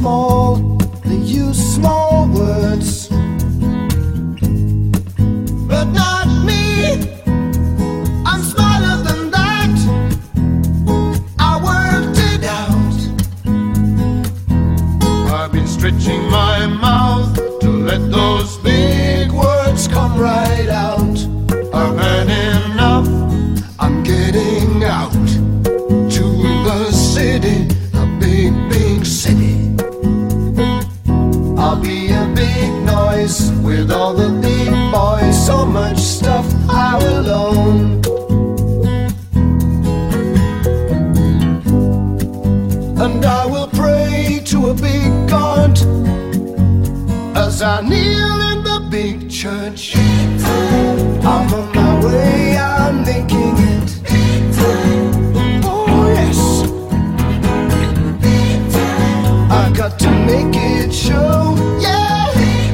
small, they use small words, but not me. I'm smarter than that. I worked it out. I've been stretching my mouth to let those big words come right out. I've had enough. I'm getting out to the city, a big, big city. I'll be a big noise with all the big boys. So much stuff I will own. And I will pray to a big God as I kneel in the big church. I'm on my way, I'm making it. Oh yes, I got to make it show. Yeah,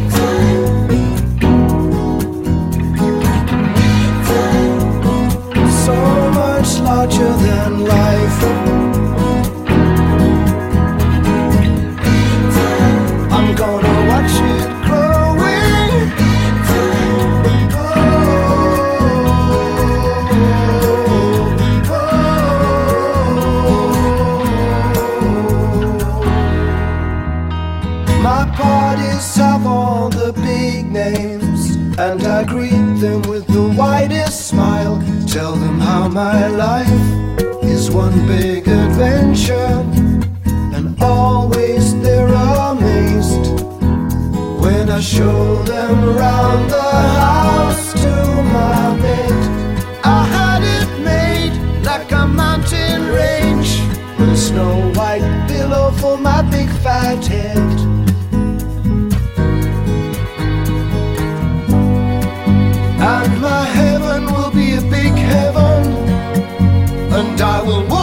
so much larger than life. I'm gonna watch it growing. My parties have all the big names, and I greet them with the widest smile. Tell them how my life is one big adventure, and always they're amazed when I show them around the house to my bed. I had it made like a mountain range with a snow white pillow for my big fat head. And my heaven will be a big heaven, and I will